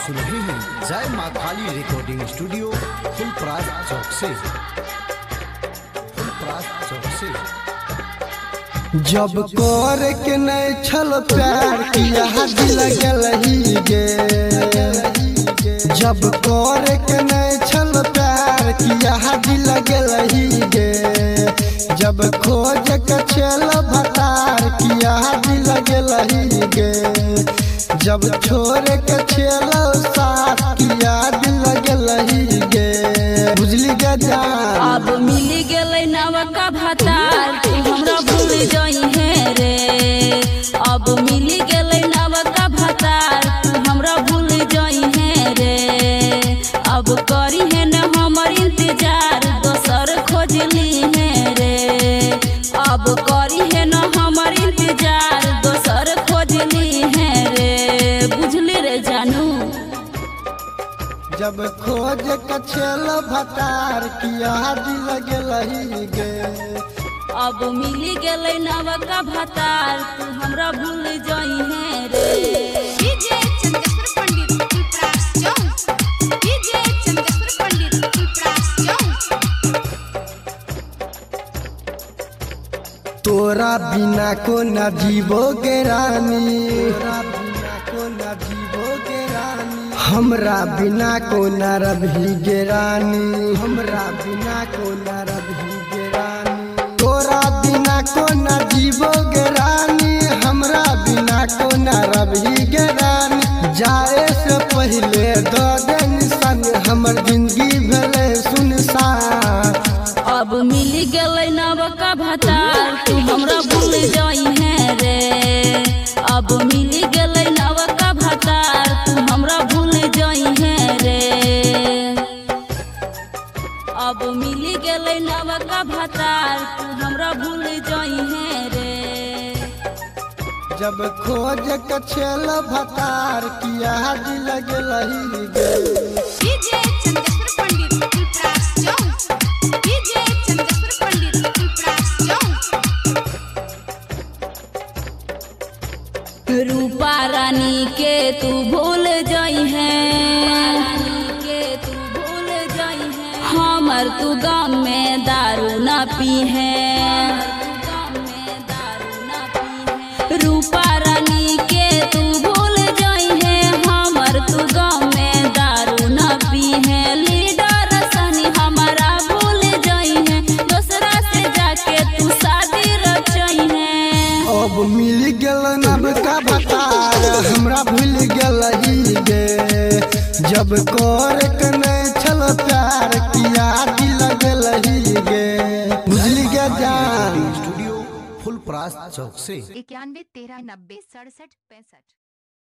सुन रहे हैं जय माँ काली रिकॉर्डिंग स्टूडियो फुलपरास चौक से। जब कर के नहीं छल प्यार किया दिल गलही गे, जब कर के नहीं छल प्यार किया दिल गलही गे, जब खोज के छल भतार किया दिल गलही गे, जब छोड़ के छल साथ किया दिल गलही गे। बुझली गे जान अब मिल गए नवका भतार तू हमरा भूल जाई है रे। अब मिल गए नवका भतार तू हमरा भूल जाई है रे। अब करी है न हमर इंतजार दोसर खोजली है रे। अब करी है न हमर इंतजार दोसर खोजली है रे। बुझली रे जानू जब खोज के छल भतार किया दिल गलही गे। अब मिली गए नवका भतार तू हमरा भूल जाई है रे। डीजे चंदेश्वर पंडित फुलपरास चौक, डीजे चंदेश्वर पंडित फुलपरास चौक। तोरा बिना को न जीवोगे रानी, तोरा बिना को न जीवोगे रानी, हमरा बिना को न रही रानी, हमरा बिना को न रही रानी। तोरा बिना को न जीवोगे रानी, हमरा बिना को न रही रानी। जाए से पहले दो दिन सन हमर जिंदगी भेले सुनसान। अब मिल गए नवका भतार तू हमरा भूल जाई है रे। अब मिल गए नवका भतार तू हमरा भूल जाई है रे। अब मिल गए नवका भतार तू हमरा भूल जाई है रे। जब खोज के छल भतार किया दिल गलही गे। डीजे चंदेश्वर पंडित फुलपरास चौक, डीजे चंदेश्वर पंडित फुलपरास चौक। रूपा रानी के तू भूल जाई है, हमर तू गाँव में दारू न पी है। रूपा रानी के तू भूल जाई है, हमर तू गाँव में दारू न पी है। लीडर सनी हमारा भूल जाई है, दूसरा से जाके तू शादी रचाई है। अब मिल गल नवका भतार हमरा भूल गलही गे। जब कर के नहीं छल प्यार किया दिल गलही गे। बुझली गे जान स्टूडियो फुलपरास चौक से। 91 13 90 67 65।